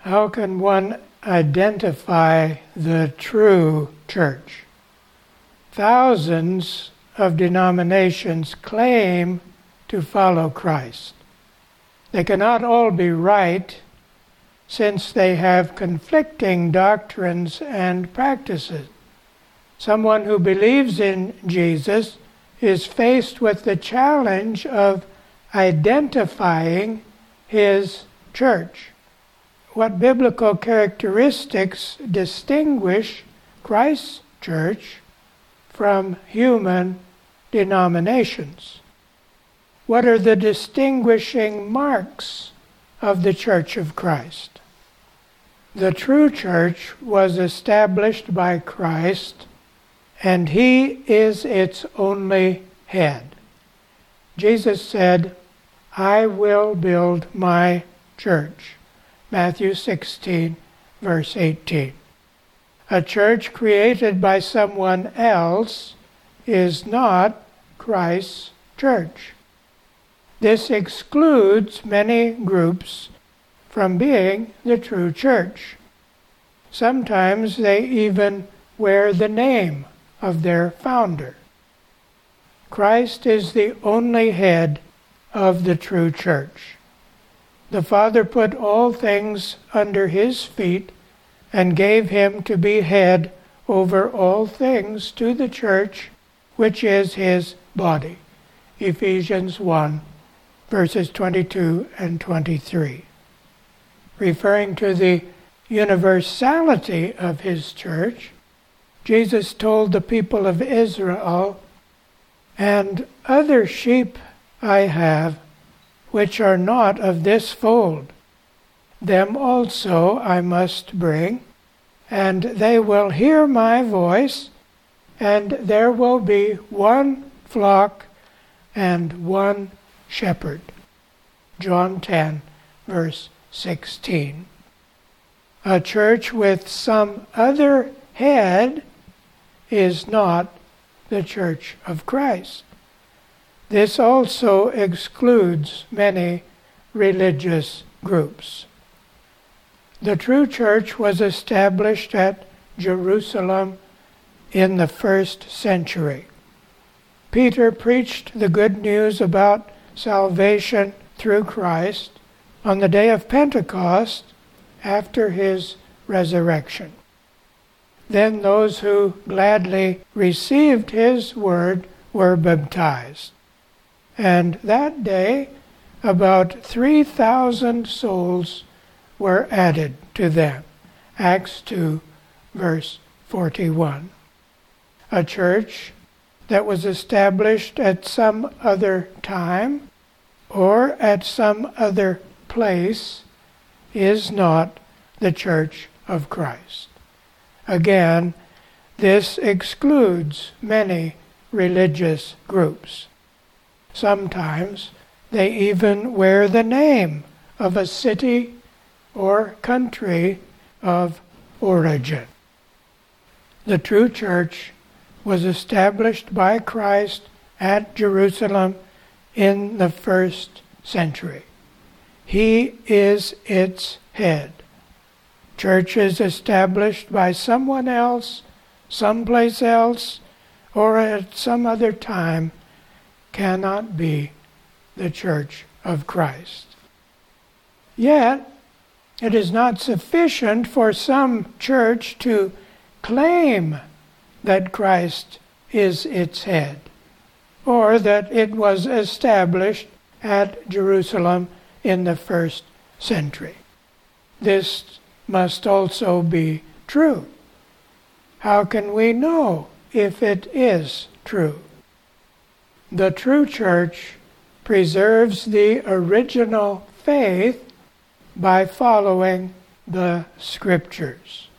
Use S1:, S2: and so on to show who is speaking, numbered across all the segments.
S1: How can one identify the true church? Thousands of denominations claim to follow Christ. They cannot all be right, since they have conflicting doctrines and practices. Someone who believes in Jesus is faced with the challenge of identifying his church. What biblical characteristics distinguish Christ's church from human denominations? What are the distinguishing marks of the Church of Christ? The true church was established by Christ, and he is its only head. Jesus said, "I will build my church." Matthew 16, verse 18. A church created by someone else is not Christ's church. This excludes many groups from being the true church. Sometimes they even wear the name of their founder. Christ is the only head of the true church. The Father put all things under his feet and gave him to be head over all things to the church, which is his body. Ephesians 1, verses 22 and 23. Referring to the universality of his church, Jesus told the people of Israel, "And other sheep I have, which are not of this fold. Them also I must bring, and they will hear my voice, and there will be one flock and one shepherd." John 10, verse 16. A church with some other head is not the Church of Christ. This also excludes many religious groups. The true church was established at Jerusalem in the 1st century. Peter preached the good news about salvation through Christ on the day of Pentecost after his resurrection. Then those who gladly received his word were baptized. And that day, about 3,000 souls were added to them. Acts 2, verse 41. A church that was established at some other time or at some other place is not the Church of Christ. Again, this excludes many religious groups. Sometimes they even wear the name of a city or country of origin. The true church was established by Christ at Jerusalem in the 1st century. He is its head. Churches established by someone else, someplace else, or at some other time cannot be the Church of Christ. Yet, it is not sufficient for some church to claim that Christ is its head, or that it was established at Jerusalem in the 1st century. This must also be true. How can we know if it is true? The true church preserves the original faith by following the Scriptures.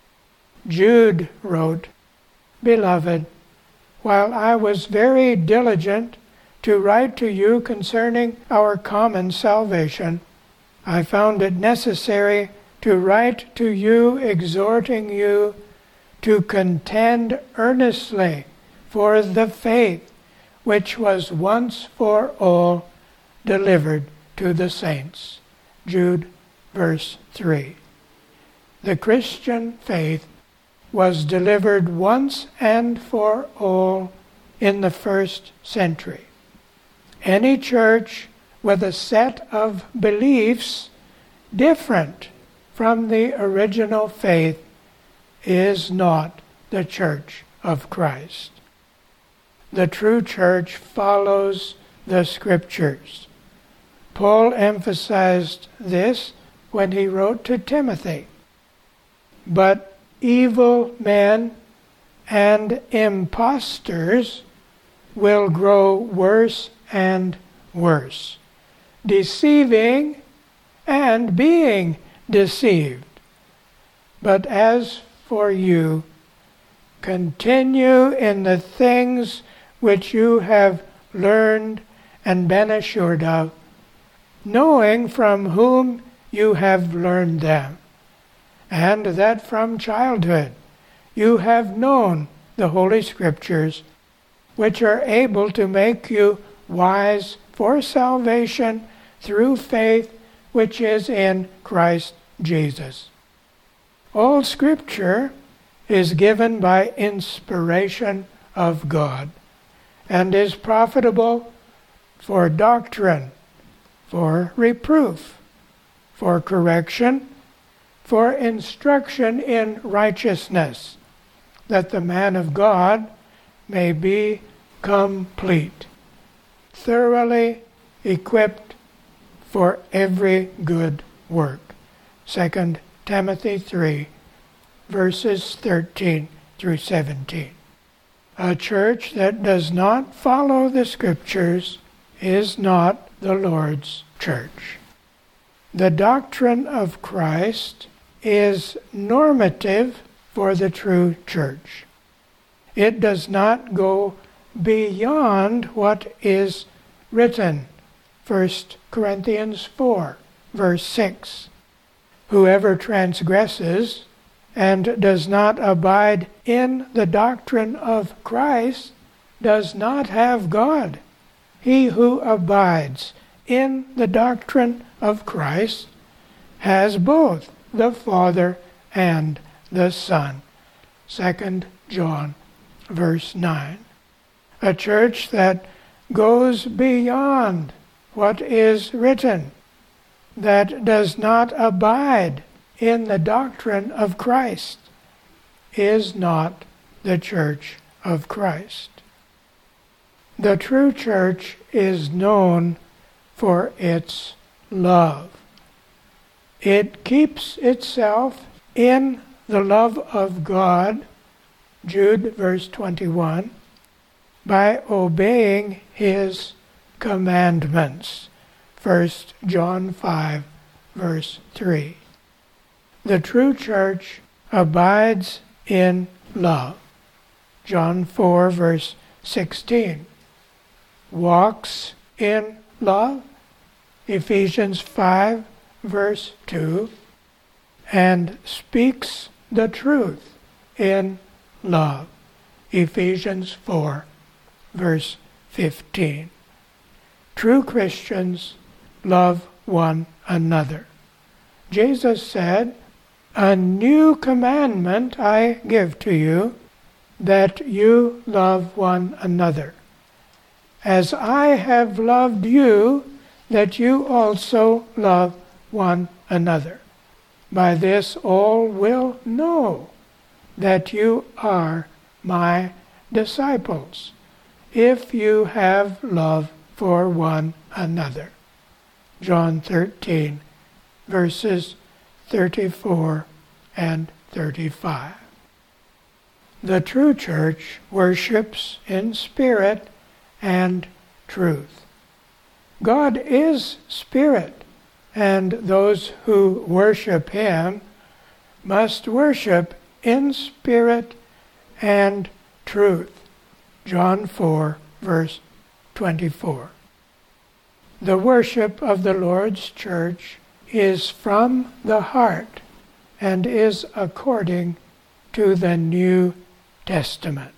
S1: Jude wrote, "Beloved, while I was very diligent to write to you concerning our common salvation, I found it necessary to write to you exhorting you to contend earnestly for the faith which was once for all delivered to the saints." Jude, verse 3. the Christian faith was delivered once and for all in the first century. Any church with a set of beliefs different from the original faith is not the Church of Christ. The true church follows the Scriptures. Paul emphasized this when he wrote to Timothy. But evil men and impostors will grow worse and worse, deceiving and being deceived. But as for you, continue in the things which you have learned and been assured of, knowing from whom you have learned them, and that from childhood you have known the Holy Scriptures, which are able to make you wise for salvation through faith which is in Christ Jesus. All Scripture is given by inspiration of God, and is profitable for doctrine, for reproof, for correction, for instruction in righteousness, that the man of God may be complete, thoroughly equipped for every good work. 2 Timothy 3, verses 13 through 17. A church that does not follow the Scriptures is not the Lord's church. The doctrine of Christ is normative for the true church. It does not go beyond what is written. 1 Corinthians 4, verse 6. Whoever transgresses and does not abide in the doctrine of Christ does not have God. He who abides in the doctrine of Christ has both the Father and the Son. 2 John, verse 9. A church that goes beyond what is written, that does not abide in the doctrine of Christ, is not the Church of Christ. The true church is known for its love. It keeps itself in the love of God, Jude verse 21, by obeying His commandments, 1 John 5 verse 3. The true church abides in love, John 4 verse 16. Walks in love, Ephesians 5 verse 2, and speaks the truth in love, Ephesians 4 verse 15. True Christians love one another. Jesus said, "A new commandment I give to you, that you love one another. As I have loved you, that you also love one another. By this all will know that you are my disciples, if you have love for one another." John 13, verses 34 and 35. The true church worships in spirit and truth. God is spirit, and those who worship Him must worship in spirit and truth. John 4, verse 24. The worship of the Lord's church is from the heart and is according to the New Testament.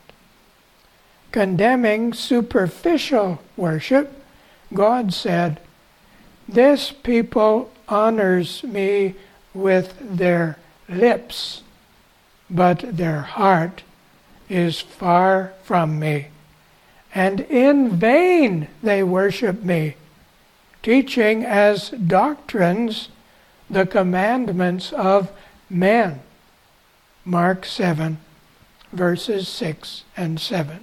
S1: Condemning superficial worship, God said, "This people honors me with their lips, but their heart is far from me. And in vain they worship me, teaching as doctrines the commandments of men. Mark 7, verses 6 and 7.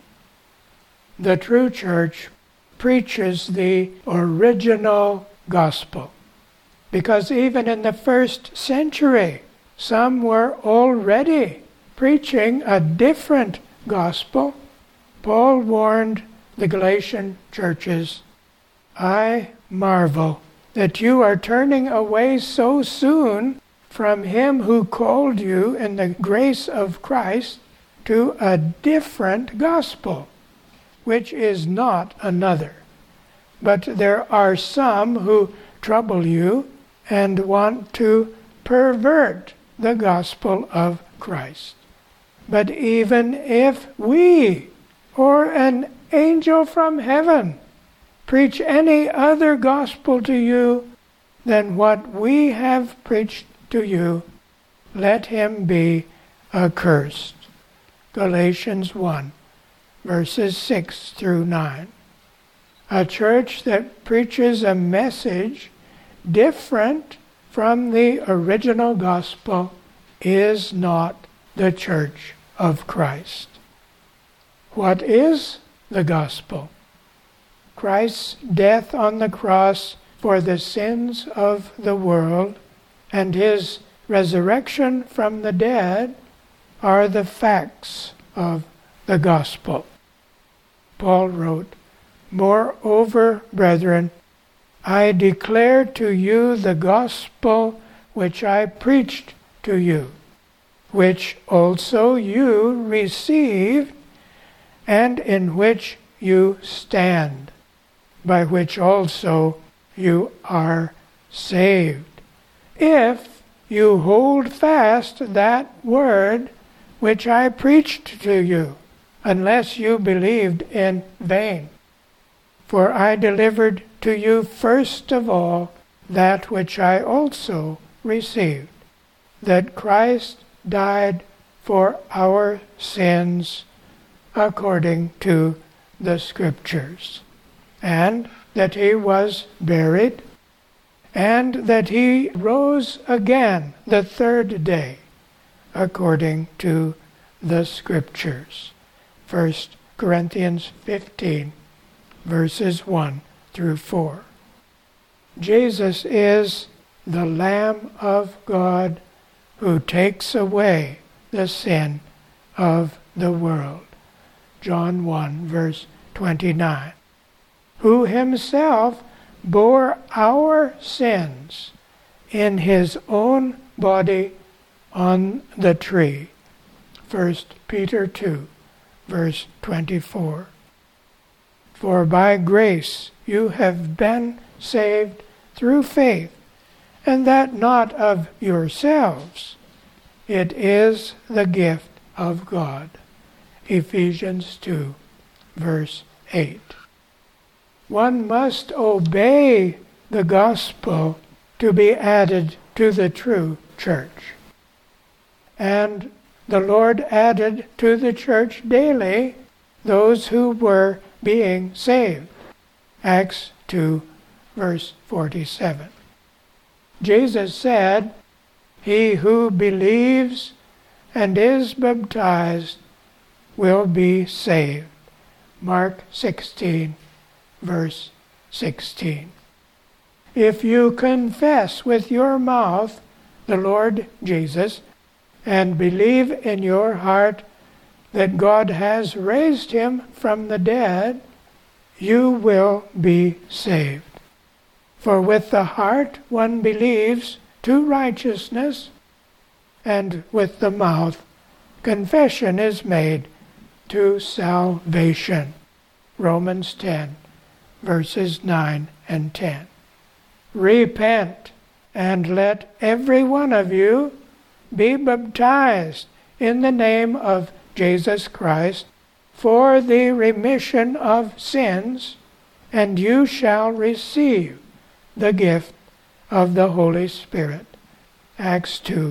S1: The true church preaches the original gospel, because even in the first century, some were already preaching a different gospel. Paul warned the Galatian churches, "I marvel that you are turning away so soon from him who called you in the grace of Christ to a different gospel, which is not another. But there are some who trouble you and want to pervert the gospel of Christ. But even if we or an angel from heaven preach any other gospel to you than what we have preached to you, let him be accursed." Galatians 1, verses 6 through 9. A church that preaches a message different from the original gospel is not the church of Christ. What is the gospel? Christ's death on the cross for the sins of the world and his resurrection from the dead are the facts of the gospel. Paul wrote, "Moreover, brethren, I declare to you the gospel which I preached to you, which also you received, and in which you stand, by which also you are saved, if you hold fast that word which I preached to you, unless you believed in vain. For I delivered to you first of all that which I also received, that Christ died for our sins according to the Scriptures, and that he was buried, and that he rose again the third day according to the Scriptures." 1 Corinthians 15, verses 1 through 4. Jesus is the Lamb of God who takes away the sin of the world. John 1, verse 29. Who himself bore our sins in his own body on the tree. 1 Peter 2, verse 24. For by grace you have been saved through faith, and that not of yourselves. It is the gift of God. Ephesians 2, verse 8. One must obey the gospel to be added to the true church. And the Lord added to the church daily those who were being saved. Acts 2, verse 47. Jesus said, "He who believes and is baptized will be saved." Mark 16, verse 16. If you confess with your mouth the Lord Jesus and believe in your heart that God has raised him from the dead, you will be saved. For with the heart one believes to righteousness, and with the mouth confession is made to salvation. Romans 10, verses 9 and 10. Repent, and let every one of you be baptized in the name of Jesus Christ for the remission of sins, and you shall receive the gift of the Holy Spirit. Acts 2,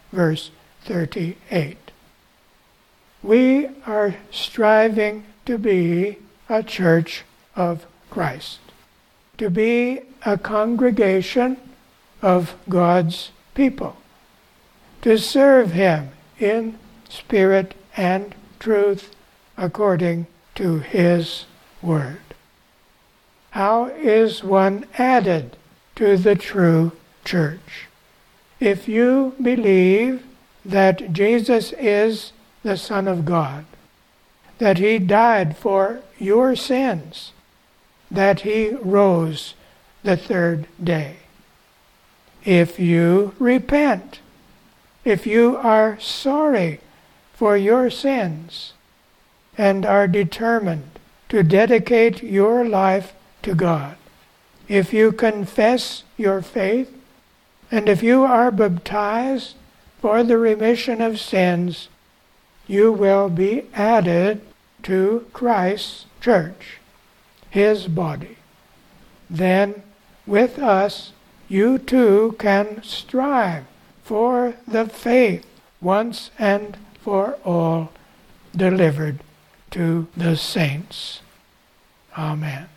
S1: verse 38. We are striving to be a church of Christ, to be a congregation of God's people, to serve Him in spirit and truth according to His Word. How is one added to the true church? If you believe that Jesus is the Son of God, that He died for your sins, that He rose the third day. If you repent, if you are sorry for your sins and are determined to dedicate your life to God, if you confess your faith, and if you are baptized for the remission of sins, you will be added to Christ's church, His body. Then, with us, you too can strive for the faith once and for all delivered to the saints. Amen.